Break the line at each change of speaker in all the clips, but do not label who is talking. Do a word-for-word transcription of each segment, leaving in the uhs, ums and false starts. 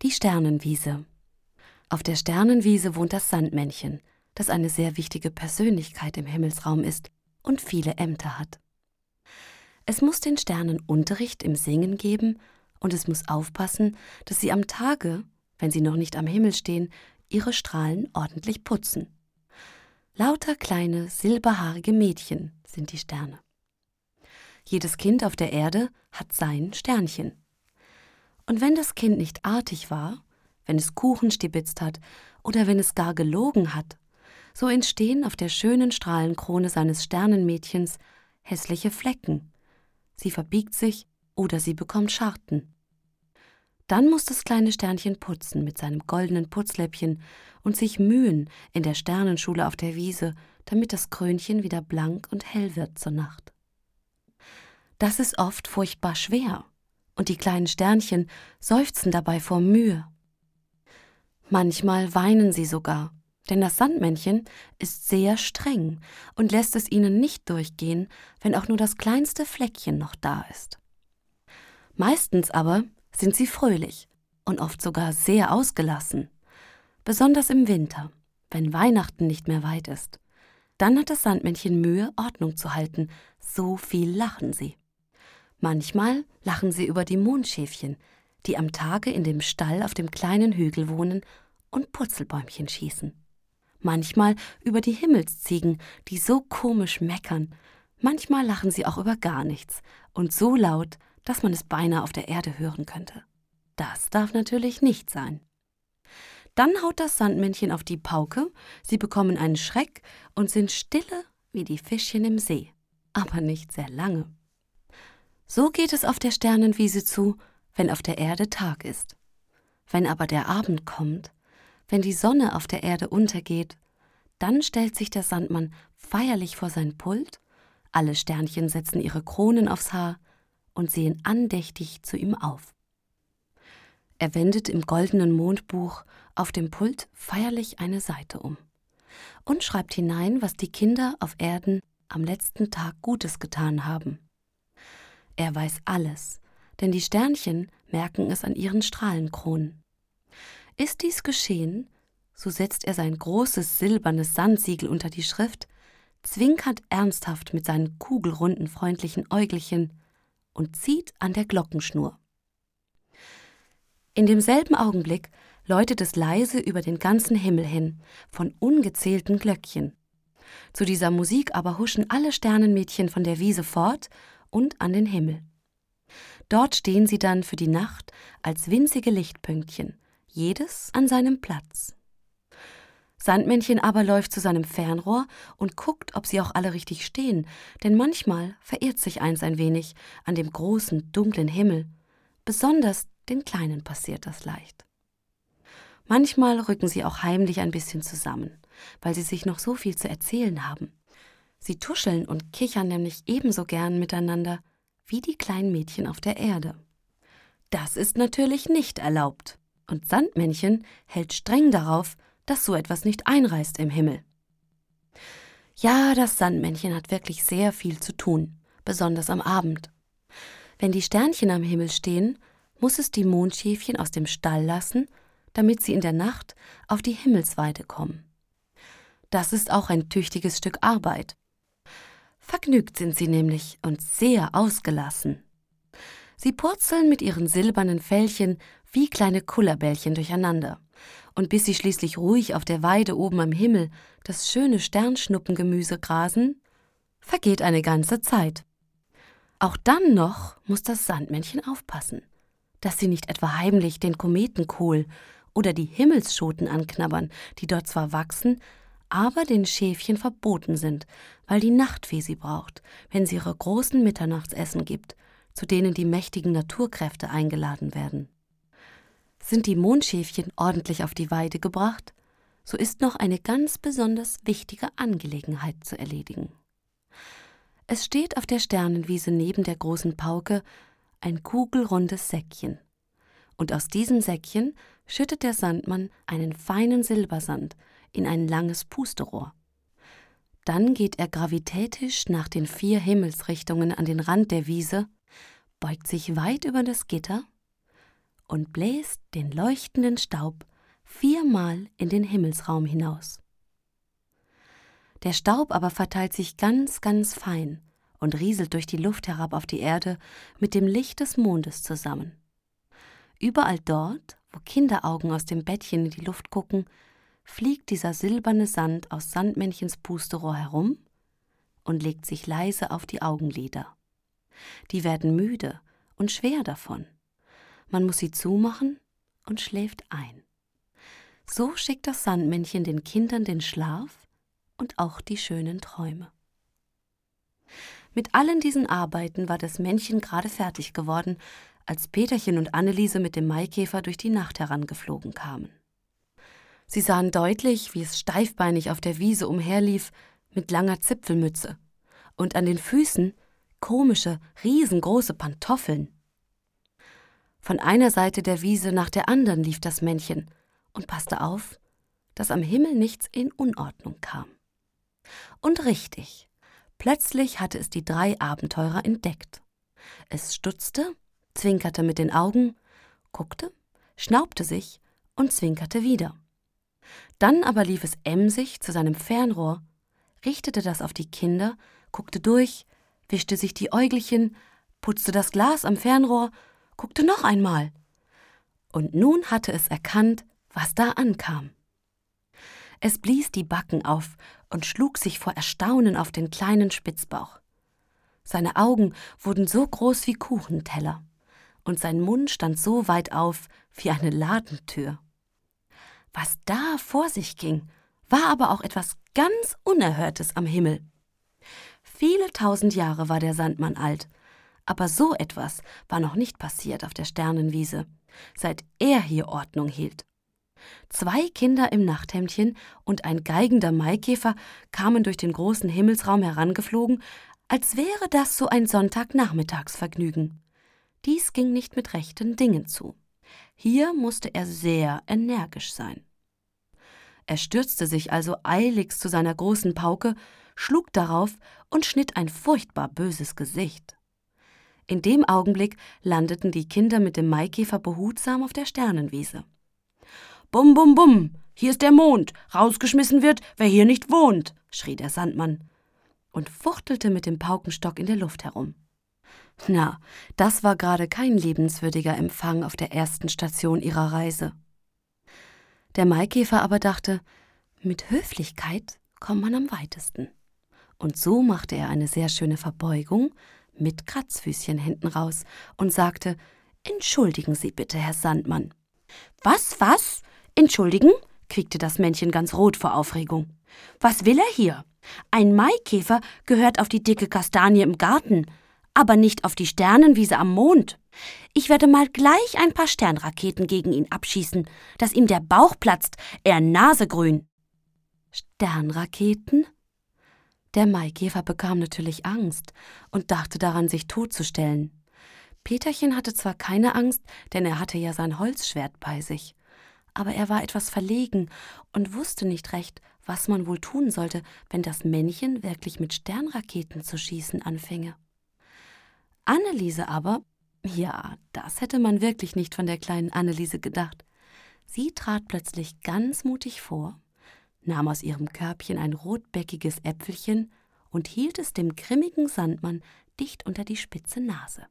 Die Sternenwiese. Auf der Sternenwiese wohnt das Sandmännchen, das eine sehr wichtige Persönlichkeit im Himmelsraum ist und viele Ämter hat. Es muss den Sternen Unterricht im Singen geben und es muss aufpassen, dass sie am Tage, wenn sie noch nicht am Himmel stehen, ihre Strahlen ordentlich putzen. Lauter kleine, silberhaarige Mädchen sind die Sterne. Jedes Kind auf der Erde hat sein Sternchen. Und wenn das Kind nicht artig war, wenn es Kuchen stibitzt hat oder wenn es gar gelogen hat, so entstehen auf der schönen Strahlenkrone seines Sternenmädchens hässliche Flecken. Sie verbiegt sich oder sie bekommt Scharten. Dann muss das kleine Sternchen putzen mit seinem goldenen Putzläppchen und sich mühen in der Sternenschule auf der Wiese, damit das Krönchen wieder blank und hell wird zur Nacht. Das ist oft furchtbar schwer und die kleinen Sternchen seufzen dabei vor Mühe. Manchmal weinen sie sogar, denn das Sandmännchen ist sehr streng und lässt es ihnen nicht durchgehen, wenn auch nur das kleinste Fleckchen noch da ist. Meistens aber sind sie fröhlich und oft sogar sehr ausgelassen, besonders im Winter, wenn Weihnachten nicht mehr weit ist. Dann hat das Sandmännchen Mühe, Ordnung zu halten, so viel lachen sie. Manchmal lachen sie über die Mondschäfchen, die am Tage in dem Stall auf dem kleinen Hügel wohnen und Purzelbäumchen schießen. Manchmal über die Himmelsziegen, die so komisch meckern. Manchmal lachen sie auch über gar nichts und so laut, dass man es beinahe auf der Erde hören könnte. Das darf natürlich nicht sein. Dann haut das Sandmännchen auf die Pauke, sie bekommen einen Schreck und sind stille wie die Fischchen im See, aber nicht sehr lange. So geht es auf der Sternenwiese zu, wenn auf der Erde Tag ist. Wenn aber der Abend kommt, wenn die Sonne auf der Erde untergeht, dann stellt sich der Sandmann feierlich vor sein Pult, alle Sternchen setzen ihre Kronen aufs Haar und sehen andächtig zu ihm auf. Er wendet im goldenen Mondbuch auf dem Pult feierlich eine Seite um und schreibt hinein, was die Kinder auf Erden am letzten Tag Gutes getan haben. Er weiß alles, denn die Sternchen merken es an ihren Strahlenkronen. Ist dies geschehen, so setzt er sein großes silbernes Sandsiegel unter die Schrift, zwinkert ernsthaft mit seinen kugelrunden, freundlichen Äugelchen und zieht an der Glockenschnur. In demselben Augenblick läutet es leise über den ganzen Himmel hin, von ungezählten Glöckchen. Zu dieser Musik aber huschen alle Sternenmädchen von der Wiese fort und an den Himmel. Dort stehen sie dann für die Nacht als winzige Lichtpünktchen, jedes an seinem Platz. Sandmännchen aber läuft zu seinem Fernrohr und guckt, ob sie auch alle richtig stehen, denn manchmal verirrt sich eins ein wenig an dem großen, dunklen Himmel. Besonders den Kleinen passiert das leicht. Manchmal rücken sie auch heimlich ein bisschen zusammen, weil sie sich noch so viel zu erzählen haben. Sie tuscheln und kichern nämlich ebenso gern miteinander wie die kleinen Mädchen auf der Erde. Das ist natürlich nicht erlaubt, und Sandmännchen hält streng darauf, dass so etwas nicht einreißt im Himmel. Ja, das Sandmännchen hat wirklich sehr viel zu tun, besonders am Abend. Wenn die Sternchen am Himmel stehen, muss es die Mondschäfchen aus dem Stall lassen, damit sie in der Nacht auf die Himmelsweide kommen. Das ist auch ein tüchtiges Stück Arbeit. Vergnügt sind sie nämlich und sehr ausgelassen. Sie purzeln mit ihren silbernen Fellchen wie kleine Kullerbällchen durcheinander. Und bis sie schließlich ruhig auf der Weide oben am Himmel das schöne Sternschnuppengemüse grasen, vergeht eine ganze Zeit. Auch dann noch muss das Sandmännchen aufpassen, dass sie nicht etwa heimlich den Kometenkohl oder die Himmelsschoten anknabbern, die dort zwar wachsen, aber den Schäfchen verboten sind, weil die Nachtfee sie braucht, wenn sie ihre großen Mitternachtsessen gibt, zu denen die mächtigen Naturkräfte eingeladen werden. Sind die Mondschäfchen ordentlich auf die Weide gebracht, so ist noch eine ganz besonders wichtige Angelegenheit zu erledigen. Es steht auf der Sternenwiese neben der großen Pauke ein kugelrundes Säckchen, und aus diesem Säckchen schüttet der Sandmann einen feinen Silbersand in ein langes Pusterohr. Dann geht er gravitätisch nach den vier Himmelsrichtungen an den Rand der Wiese, beugt sich weit über das Gitter und bläst den leuchtenden Staub viermal in den Himmelsraum hinaus. Der Staub aber verteilt sich ganz, ganz fein und rieselt durch die Luft herab auf die Erde mit dem Licht des Mondes zusammen. Überall dort, wo Kinderaugen aus dem Bettchen in die Luft gucken, fliegt dieser silberne Sand aus Sandmännchens Pusterohr herum und legt sich leise auf die Augenlider. Die werden müde und schwer davon. Man muss sie zumachen und schläft ein. So schickt das Sandmännchen den Kindern den Schlaf und auch die schönen Träume. Mit allen diesen Arbeiten war das Männchen gerade fertig geworden, als Peterchen und Anneliese mit dem Maikäfer durch die Nacht herangeflogen kamen. Sie sahen deutlich, wie es steifbeinig auf der Wiese umherlief mit langer Zipfelmütze und an den Füßen komische, riesengroße Pantoffeln. Von einer Seite der Wiese nach der anderen lief das Männchen und passte auf, dass am Himmel nichts in Unordnung kam. Und richtig, plötzlich hatte es die drei Abenteurer entdeckt. Es stutzte, zwinkerte mit den Augen, guckte, schnaubte sich und zwinkerte wieder. Dann aber lief es emsig zu seinem Fernrohr, richtete das auf die Kinder, guckte durch, wischte sich die Äugelchen, putzte das Glas am Fernrohr, guckte noch einmal. Und nun hatte es erkannt, was da ankam. Es blies die Backen auf und schlug sich vor Erstaunen auf den kleinen Spitzbauch. Seine Augen wurden so groß wie Kuchenteller und sein Mund stand so weit auf wie eine Ladentür. Was da vor sich ging, war aber auch etwas ganz Unerhörtes am Himmel. Viele tausend Jahre war der Sandmann alt, aber so etwas war noch nicht passiert auf der Sternenwiese, seit er hier Ordnung hielt. Zwei Kinder im Nachthemdchen und ein geigender Maikäfer kamen durch den großen Himmelsraum herangeflogen, als wäre das so ein Sonntagnachmittagsvergnügen. Dies ging nicht mit rechten Dingen zu. Hier musste er sehr energisch sein. Er stürzte sich also eiligst zu seiner großen Pauke, schlug darauf und schnitt ein furchtbar böses Gesicht. In dem Augenblick landeten die Kinder mit dem Maikäfer behutsam auf der Sternenwiese. »Bum, bum, bum, hier ist der Mond, rausgeschmissen wird, wer hier nicht wohnt«, schrie der Sandmann und fuchtelte mit dem Paukenstock in der Luft herum. Na, das war gerade kein liebenswürdiger Empfang auf der ersten Station ihrer Reise. Der Maikäfer aber dachte, mit Höflichkeit kommt man am weitesten. Und so machte er eine sehr schöne Verbeugung mit Kratzfüßchen hinten raus und sagte, »Entschuldigen Sie bitte, Herr Sandmann.« »Was, was? Entschuldigen?« quiekte das Männchen ganz rot vor Aufregung. »Was will er hier? Ein Maikäfer gehört auf die dicke Kastanie im Garten, aber nicht auf die Sternenwiese am Mond. Ich werde mal gleich ein paar Sternraketen gegen ihn abschießen, dass ihm der Bauch platzt, er Nasegrün.« »Sternraketen?« Der Maikäfer bekam natürlich Angst und dachte daran, sich totzustellen. Peterchen hatte zwar keine Angst, denn er hatte ja sein Holzschwert bei sich, aber er war etwas verlegen und wusste nicht recht, was man wohl tun sollte, wenn das Männchen wirklich mit Sternraketen zu schießen anfinge. Anneliese aber, ja, das hätte man wirklich nicht von der kleinen Anneliese gedacht. Sie trat plötzlich ganz mutig vor, nahm aus ihrem Körbchen ein rotbäckiges Äpfelchen und hielt es dem grimmigen Sandmann dicht unter die spitze Nase.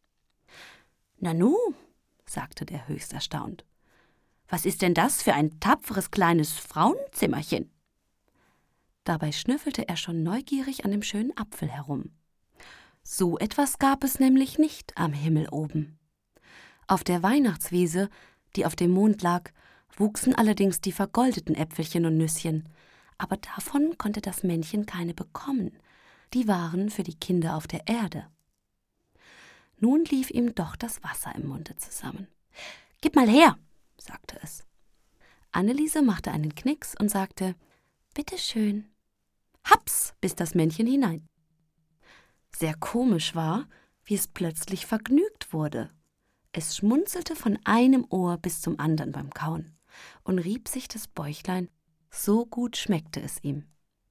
»Nanu«, sagte der höchst erstaunt, »was ist denn das für ein tapferes kleines Frauenzimmerchen?« Dabei schnüffelte er schon neugierig an dem schönen Apfel herum. So etwas gab es nämlich nicht am Himmel oben. Auf der Weihnachtswiese, die auf dem Mond lag, wuchsen allerdings die vergoldeten Äpfelchen und Nüsschen, aber davon konnte das Männchen keine bekommen. Die waren für die Kinder auf der Erde. Nun lief ihm doch das Wasser im Munde zusammen. »Gib mal her«, sagte es. Anneliese machte einen Knicks und sagte, »Bitte schön.« Haps, biss das Männchen hinein. Sehr komisch war, wie es plötzlich vergnügt wurde. Es schmunzelte von einem Ohr bis zum anderen beim Kauen und rieb sich das Bäuchlein, so gut schmeckte es ihm.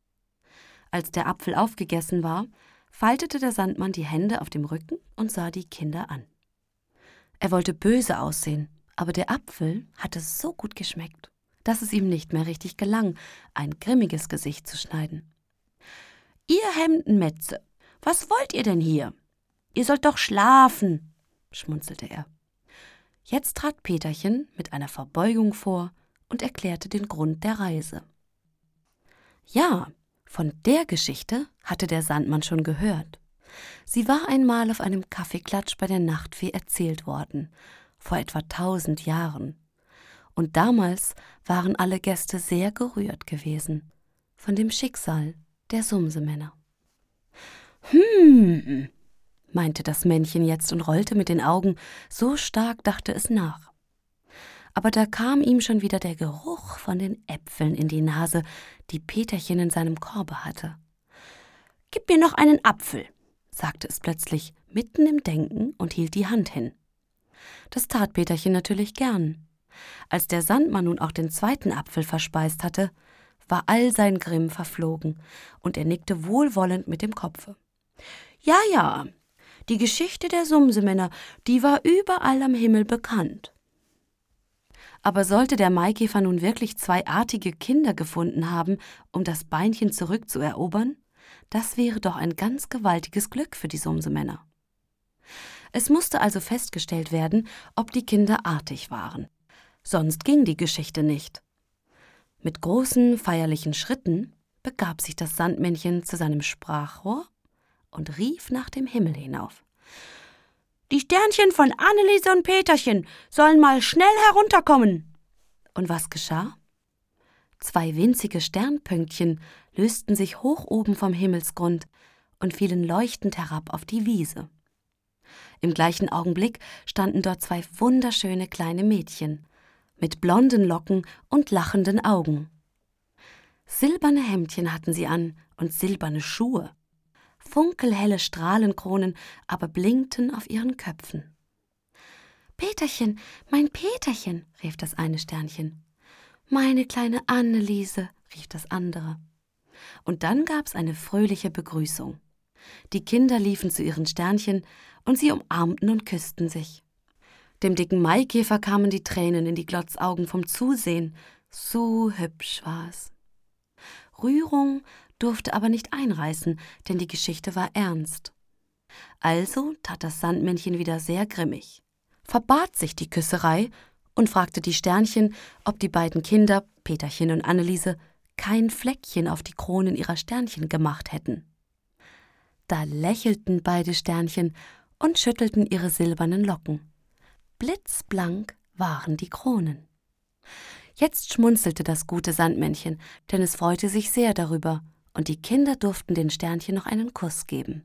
Als der Apfel aufgegessen war, faltete der Sandmann die Hände auf dem Rücken und sah die Kinder an. Er wollte böse aussehen, Aber der Apfel hatte so gut geschmeckt, dass es ihm nicht mehr richtig gelang, ein grimmiges Gesicht zu schneiden. »Ihr Hemdenmätze, was wollt ihr denn hier? Ihr sollt doch schlafen«, schmunzelte er. Jetzt trat Peterchen mit einer Verbeugung vor und erklärte den Grund der Reise. Ja, von der Geschichte hatte der Sandmann schon gehört. Sie war einmal auf einem Kaffeeklatsch bei der Nachtfee erzählt worden, vor etwa tausend Jahren. Und damals waren alle Gäste sehr gerührt gewesen von dem Schicksal der Sumsemänner. Hm, meinte das Männchen jetzt und rollte mit den Augen, so stark dachte es nach. Aber da kam ihm schon wieder der Geruch von den Äpfeln in die Nase, die Peterchen in seinem Korbe hatte. »Gib mir noch einen Apfel«, sagte es plötzlich, mitten im Denken und hielt die Hand hin. Das tat Peterchen natürlich gern. Als der Sandmann nun auch den zweiten Apfel verspeist hatte, war all sein Grimm verflogen, und er nickte wohlwollend mit dem Kopfe. »Ja, ja, die Geschichte der Sumsemänner, die war überall am Himmel bekannt.« Aber sollte der Maikäfer nun wirklich zwei artige Kinder gefunden haben, um das Beinchen zurückzuerobern, das wäre doch ein ganz gewaltiges Glück für die Sumsemänner. Es musste also festgestellt werden, ob die Kinder artig waren. Sonst ging die Geschichte nicht. Mit großen, feierlichen Schritten begab sich das Sandmännchen zu seinem Sprachrohr und rief nach dem Himmel hinauf. »Die Sternchen von Anneliese und Peterchen sollen mal schnell herunterkommen!« Und was geschah? Zwei winzige Sternpünktchen lösten sich hoch oben vom Himmelsgrund und fielen leuchtend herab auf die Wiese. Im gleichen Augenblick standen dort zwei wunderschöne kleine Mädchen mit blonden Locken und lachenden Augen. Silberne Hemdchen hatten sie an und silberne Schuhe. Funkelhelle Strahlenkronen aber blinkten auf ihren Köpfen. »Peterchen, mein Peterchen«, rief das eine Sternchen. »Meine kleine Anneliese«, rief das andere. Und dann gab's eine fröhliche Begrüßung. Die Kinder liefen zu ihren Sternchen und sie umarmten und küssten sich. Dem dicken Maikäfer kamen die Tränen in die Glotzaugen vom Zusehen. So hübsch war's. Rührung durfte aber nicht einreißen, denn die Geschichte war ernst. Also tat das Sandmännchen wieder sehr grimmig, verbat sich die Küsserei und fragte die Sternchen, ob die beiden Kinder, Peterchen und Anneliese, kein Fleckchen auf die Kronen ihrer Sternchen gemacht hätten. Da lächelten beide Sternchen und schüttelten ihre silbernen Locken. Blitzblank waren die Kronen. Jetzt schmunzelte das gute Sandmännchen, denn es freute sich sehr darüber, und die Kinder durften den Sternchen noch einen Kuss geben.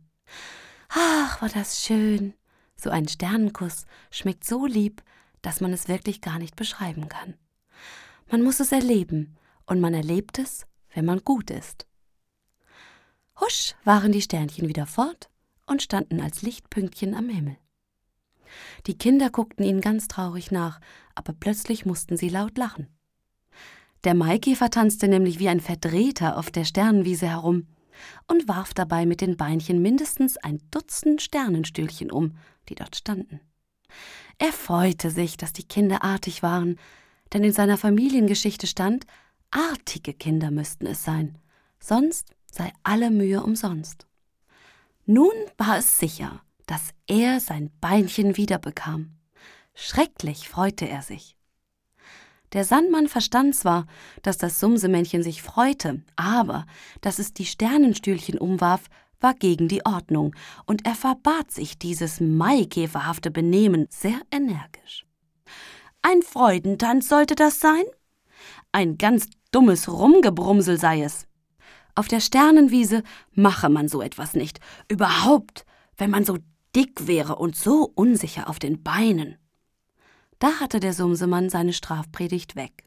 Ach, war das schön! So ein Sternenkuss schmeckt so lieb, dass man es wirklich gar nicht beschreiben kann. Man muss es erleben, und man erlebt es, wenn man gut ist. Husch waren die Sternchen wieder fort und standen als Lichtpünktchen am Himmel. Die Kinder guckten ihnen ganz traurig nach, aber plötzlich mussten sie laut lachen. Der Maikäfer tanzte nämlich wie ein Verdrehter auf der Sternenwiese herum und warf dabei mit den Beinchen mindestens ein Dutzend Sternenstühlchen um, die dort standen. Er freute sich, dass die Kinder artig waren, denn in seiner Familiengeschichte stand, artige Kinder müssten es sein, sonst sei alle Mühe umsonst. Nun war es sicher, dass er sein Beinchen wiederbekam. Schrecklich freute er sich. Der Sandmann verstand zwar, dass das Sumsemännchen sich freute, aber dass es die Sternenstühlchen umwarf, war gegen die Ordnung, und er verbat sich dieses maikäferhafte Benehmen sehr energisch. Ein Freudentanz sollte das sein? Ein ganz dummes Rumgebrumsel sei es. Auf der Sternenwiese mache man so etwas nicht, überhaupt, wenn man so dick wäre und so unsicher auf den Beinen. Da hatte der Sumsemann seine Strafpredigt weg.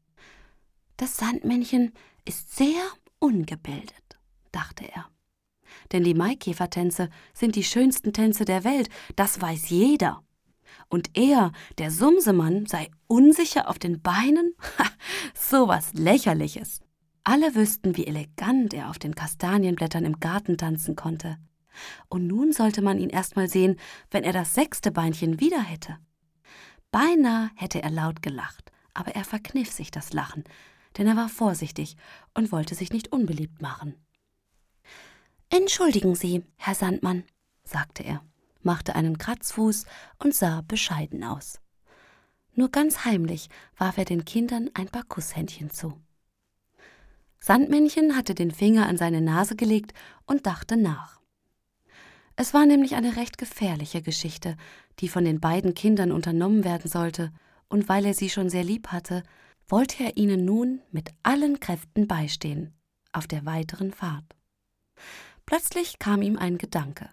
Das Sandmännchen ist sehr ungebildet, dachte er. Denn die Maikäfertänze sind die schönsten Tänze der Welt, das weiß jeder. Und er, der Sumsemann, sei unsicher auf den Beinen? Ha, sowas Lächerliches. Alle wüssten, wie elegant er auf den Kastanienblättern im Garten tanzen konnte. Und nun sollte man ihn erst mal sehen, wenn er das sechste Beinchen wieder hätte. Beinahe hätte er laut gelacht, aber er verkniff sich das Lachen, denn er war vorsichtig und wollte sich nicht unbeliebt machen. »Entschuldigen Sie, Herr Sandmann«, sagte er, machte einen Kratzfuß und sah bescheiden aus. Nur ganz heimlich warf er den Kindern ein paar Kusshändchen zu. Sandmännchen hatte den Finger an seine Nase gelegt und dachte nach. Es war nämlich eine recht gefährliche Geschichte, die von den beiden Kindern unternommen werden sollte, und weil er sie schon sehr lieb hatte, wollte er ihnen nun mit allen Kräften beistehen, auf der weiteren Fahrt. Plötzlich kam ihm ein Gedanke.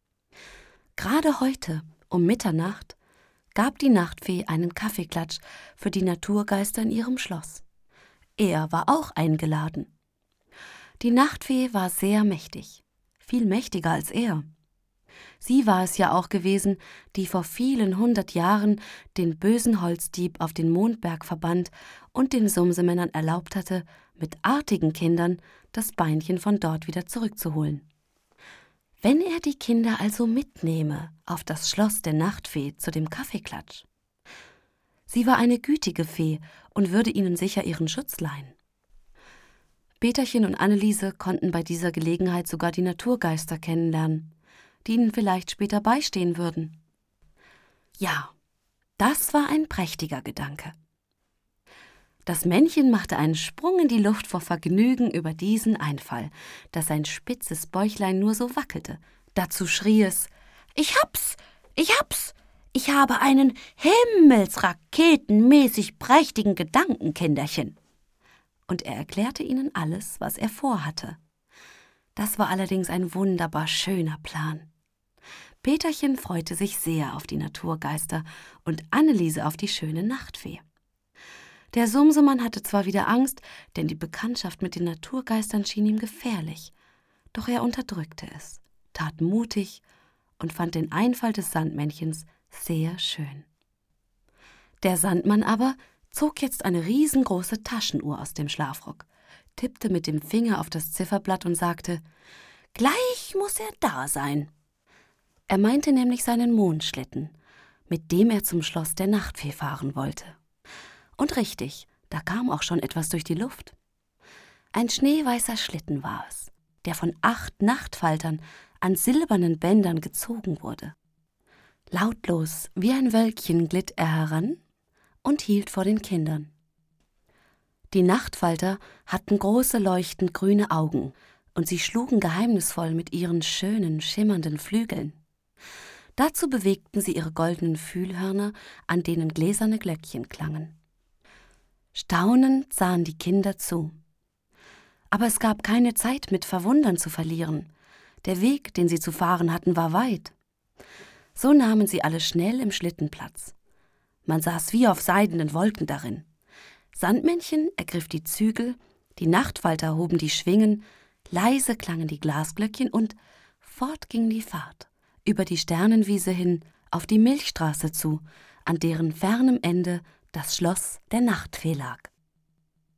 Gerade heute, um Mitternacht, gab die Nachtfee einen Kaffeeklatsch für die Naturgeister in ihrem Schloss. Er war auch eingeladen. Die Nachtfee war sehr mächtig, viel mächtiger als er. Sie war es ja auch gewesen, die vor vielen hundert Jahren den bösen Holzdieb auf den Mondberg verbannt und den Sumsemännern erlaubt hatte, mit artigen Kindern das Beinchen von dort wieder zurückzuholen. Wenn er die Kinder also mitnehme auf das Schloss der Nachtfee zu dem Kaffeeklatsch. Sie war eine gütige Fee und würde ihnen sicher ihren Schutz leihen. Peterchen und Anneliese konnten bei dieser Gelegenheit sogar die Naturgeister kennenlernen, die ihnen vielleicht später beistehen würden. Ja, das war ein prächtiger Gedanke. Das Männchen machte einen Sprung in die Luft vor Vergnügen über diesen Einfall, dass sein spitzes Bäuchlein nur so wackelte. Dazu schrie es: »Ich hab's! Ich hab's! Ich habe einen himmelsraketenmäßig prächtigen Gedanken, Kinderchen!« Und er erklärte ihnen alles, was er vorhatte. Das war allerdings ein wunderbar schöner Plan. Peterchen freute sich sehr auf die Naturgeister und Anneliese auf die schöne Nachtfee. Der Sumsemann hatte zwar wieder Angst, denn die Bekanntschaft mit den Naturgeistern schien ihm gefährlich, doch er unterdrückte es, tat mutig und fand den Einfall des Sandmännchens sehr schön. Der Sandmann aber zog jetzt eine riesengroße Taschenuhr aus dem Schlafrock, tippte mit dem Finger auf das Zifferblatt und sagte: »Gleich muss er da sein.« Er meinte nämlich seinen Mondschlitten, mit dem er zum Schloss der Nachtfee fahren wollte. Und richtig, da kam auch schon etwas durch die Luft. Ein schneeweißer Schlitten war es, der von acht Nachtfaltern an silbernen Bändern gezogen wurde. Lautlos wie ein Wölkchen glitt er heran und hielt vor den Kindern. Die Nachtfalter hatten große, leuchtend grüne Augen, und sie schlugen geheimnisvoll mit ihren schönen, schimmernden Flügeln. Dazu bewegten sie ihre goldenen Fühlhörner, an denen gläserne Glöckchen klangen. Staunend sahen die Kinder zu. Aber es gab keine Zeit, mit Verwundern zu verlieren. Der Weg, den sie zu fahren hatten, war weit. So nahmen sie alle schnell im Schlitten Platz. Man saß wie auf seidenen Wolken darin. Sandmännchen ergriff die Zügel, die Nachtfalter hoben die Schwingen, leise klangen die Glasglöckchen und fort ging die Fahrt, über die Sternenwiese hin, auf die Milchstraße zu, an deren fernem Ende das Schloss der Nachtfee lag.